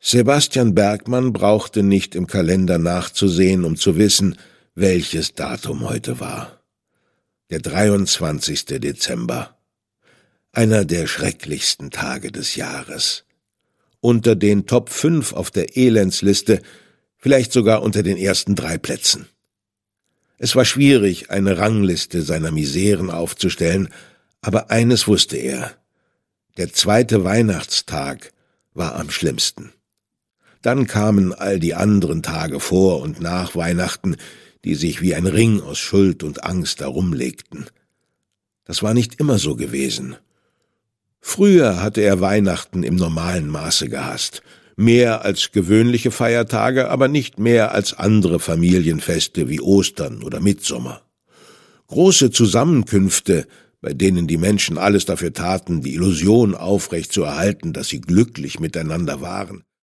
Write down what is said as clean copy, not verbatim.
Sebastian Bergmann brauchte nicht im Kalender nachzusehen, um zu wissen, welches Datum heute war. Der 23. Dezember. Einer der schrecklichsten Tage des Jahres. Unter den Top 5 auf der Elendsliste, vielleicht sogar unter den ersten 3 Plätzen. Es war schwierig, eine Rangliste seiner Miseren aufzustellen, aber eines wusste er: Der 2. Weihnachtstag war am schlimmsten. Dann kamen all die anderen Tage vor und nach Weihnachten, die sich wie ein Ring aus Schuld und Angst herumlegten. Das war nicht immer so gewesen. Früher hatte er Weihnachten im normalen Maße gehasst. Mehr als gewöhnliche Feiertage, aber nicht mehr als andere Familienfeste wie Ostern oder Mittsommer. Große Zusammenkünfte, bei denen die Menschen alles dafür taten, die Illusion aufrechtzuerhalten, dass sie glücklich miteinander waren,